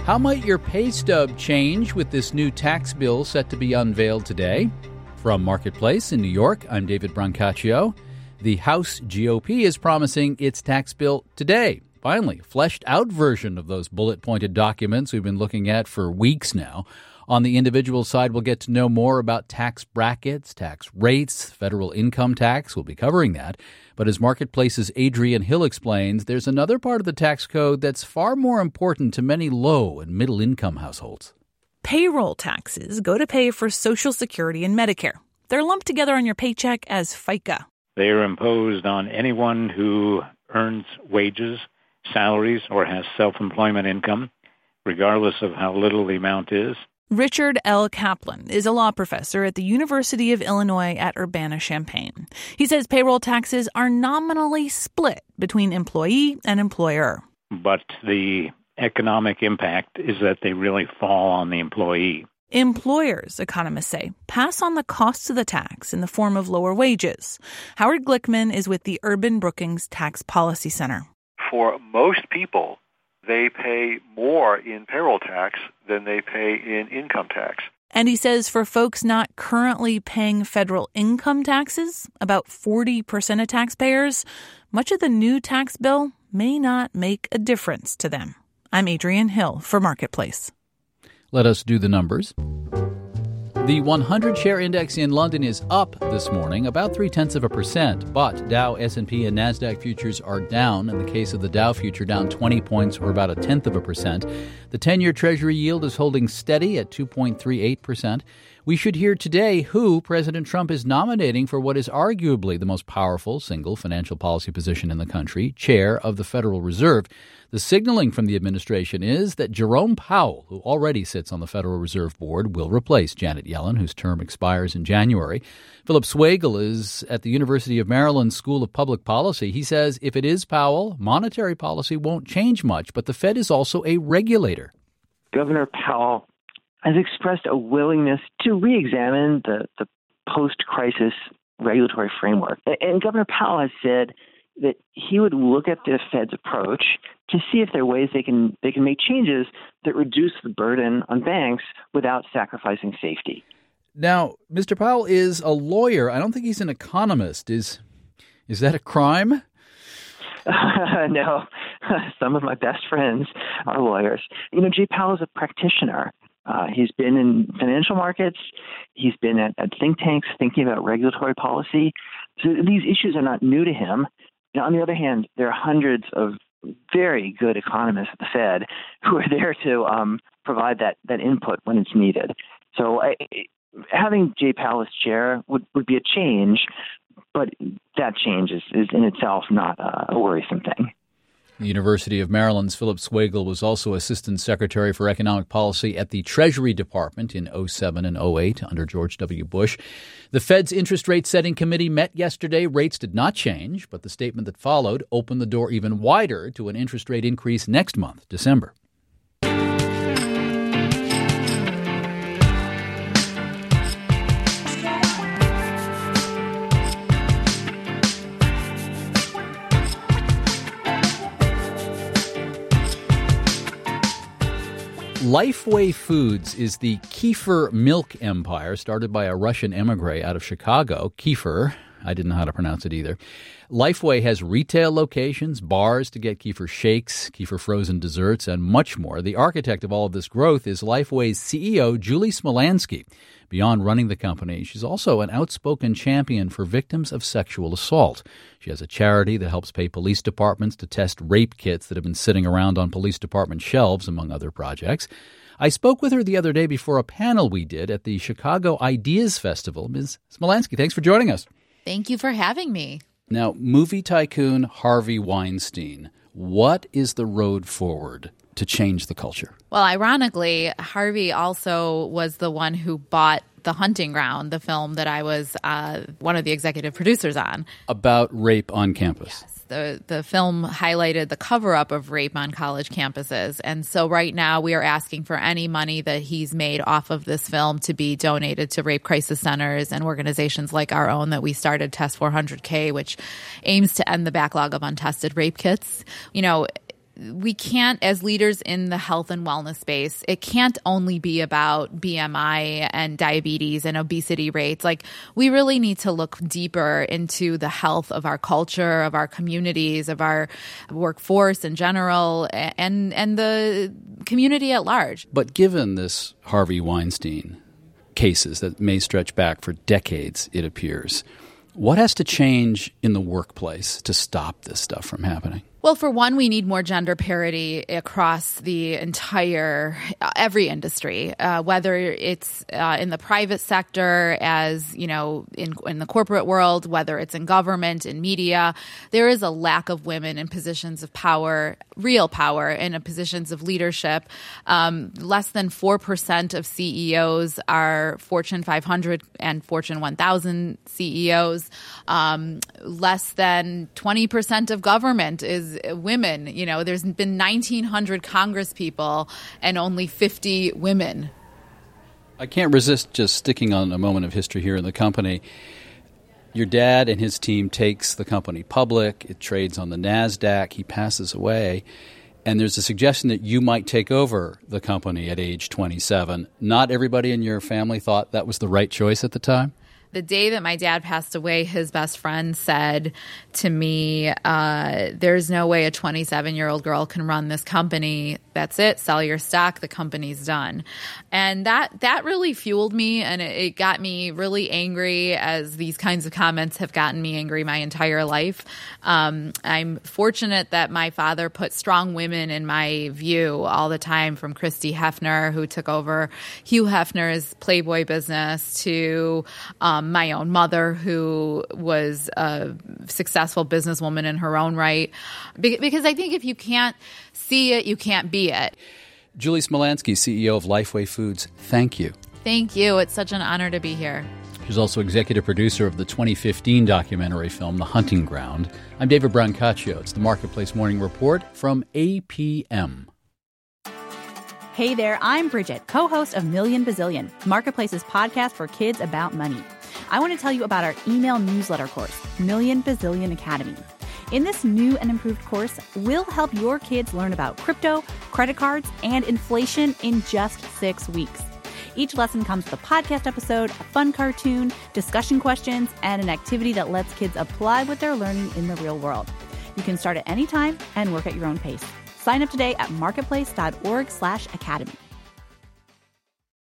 How might your pay stub change with this new tax bill set to be unveiled today? From Marketplace in New York, I'm David Brancaccio. The House GOP is promising its tax bill today. Finally, a fleshed-out version of those bullet-pointed documents we've been looking at for weeks now. On the individual side, we'll get to know more about tax brackets, tax rates, federal income tax. We'll be covering that. But as Marketplace's Adrian Hill explains, there's another part of the tax code that's far more important to many low- and middle-income households. Payroll taxes go to pay for Social Security and Medicare. They're lumped together on your paycheck as FICA. They are imposed on anyone who earns wages, salaries, or has self-employment income, regardless of how little the amount is. Richard L. Kaplan is a law professor at the University of Illinois at Urbana-Champaign. He says payroll taxes are nominally split between employee and employer. But the economic impact is that they really fall on the employee. Employers, economists say, pass on the costs of the tax in the form of lower wages. Howard Glickman is with the Urban Brookings Tax Policy Center. For most people, they pay more in payroll tax than they pay in income tax. And he says for folks not currently paying federal income taxes, about 40% of taxpayers, much of the new tax bill may not make a difference to them. I'm Adrian Hill for Marketplace. Let us do the numbers. The 100-share index in London is up this morning, about 0.3%, but Dow, S&P, and NASDAQ futures are down. In the case of the Dow future, down 20 points, or about 0.1%. The 10-year Treasury yield is holding steady at 2.38%. We should hear today who President Trump is nominating for what is arguably the most powerful single financial policy position in the country, chair of the Federal Reserve. The signaling from the administration is that Jerome Powell, who already sits on the Federal Reserve Board, will replace Janet Yellen, whose term expires in January. Philip Swagel is at the University of Maryland School of Public Policy. He says if it is Powell, monetary policy won't change much, but the Fed is also a regulator. Governor Powell has expressed a willingness to re-examine the post-crisis regulatory framework. And Governor Powell has said that he would look at the Fed's approach to see if there are ways they can make changes that reduce the burden on banks without sacrificing safety. Now, Mr. Powell is a lawyer. I don't think he's an economist. Is that a crime? No. Some of my best friends are lawyers. Jay Powell is a practitioner. He's been in financial markets. He's been at think tanks thinking about regulatory policy. So these issues are not new to him. On the other hand, there are hundreds of very good economists at the Fed who are there to provide that input when it's needed. So having Jay Powell as chair would be a change, but that change is in itself not a worrisome thing. The University of Maryland's Philip Swagel was also Assistant Secretary for Economic Policy at the Treasury Department in 2007 and 2008 under George W. Bush. The Fed's interest rate setting committee met yesterday. Rates did not change, but the statement that followed opened the door even wider to an interest rate increase next month, December. Lifeway Foods is the kefir milk empire started by a Russian emigre out of Chicago. Kefir, I didn't know how to pronounce it either. Lifeway has retail locations, bars to get kefir shakes, kefir frozen desserts, and much more. The architect of all of this growth is Lifeway's CEO, Julie Smolansky. Beyond running the company, she's also an outspoken champion for victims of sexual assault. She has a charity that helps pay police departments to test rape kits that have been sitting around on police department shelves, among other projects. I spoke with her the other day before a panel we did at the Chicago Ideas Festival. Ms. Smolansky, thanks for joining us. Thank you for having me. Now, movie tycoon Harvey Weinstein, what is the road forward to change the culture? Well, ironically, Harvey also was the one who bought The Hunting Ground, the film that I was one of the executive producers on. About rape on campus. Yes. The film highlighted the cover-up of rape on college campuses. And so right now we are asking for any money that he's made off of this film to be donated to rape crisis centers and organizations like our own that we started, Test 400K, which aims to end the backlog of untested rape kits. You know, we can't, as leaders in the health and wellness space, it can't only be about BMI and diabetes and obesity rates. Like, we really need to look deeper into the health of our culture, of our communities, of our workforce in general, and the community at large. But given this Harvey Weinstein cases that may stretch back for decades, it appears, what has to change in the workplace to stop this stuff from happening? Well, for one, we need more gender parity across the every industry, whether it's in the private sector, as you know, in the corporate world, whether it's in government, in media. There is a lack of women in positions of power, real power, in positions of leadership. Less than 4% of CEOs are Fortune 500 and Fortune 1000 CEOs. Less than 20% of government is women. You know, there's been 1,900 Congress people and only 50 women. I can't resist just sticking on a moment of history here in the company. Your dad and his team takes the company public. It trades on the NASDAQ. He passes away. And there's a suggestion that you might take over the company at age 27. Not everybody in your family thought that was the right choice at the time? The day that my dad passed away, his best friend said to me, there's no way a 27-year-old girl can run this company. That's it. Sell your stock. The company's done. And that really fueled me, and it got me really angry, as these kinds of comments have gotten me angry my entire life. I'm fortunate that my father put strong women in my view all the time, from Christy Hefner, who took over Hugh Hefner's Playboy business, to my own mother, who was a successful businesswoman in her own right. Because I think if you can't see it, you can't be it. Julie Smolensky, CEO of Lifeway Foods, thank you. Thank you. It's such an honor to be here. She's also executive producer of the 2015 documentary film, The Hunting Ground. I'm David Brancaccio. It's the Marketplace Morning Report from APM. Hey there, I'm Bridget, co-host of Million Bazillion, Marketplace's podcast for kids about money. I want to tell you about our email newsletter course, Million Bazillion Academy. In this new and improved course, we'll help your kids learn about crypto, credit cards, and inflation in just 6 weeks. Each lesson comes with a podcast episode, a fun cartoon, discussion questions, and an activity that lets kids apply what they're learning in the real world. You can start at any time and work at your own pace. Sign up today at marketplace.org/academy.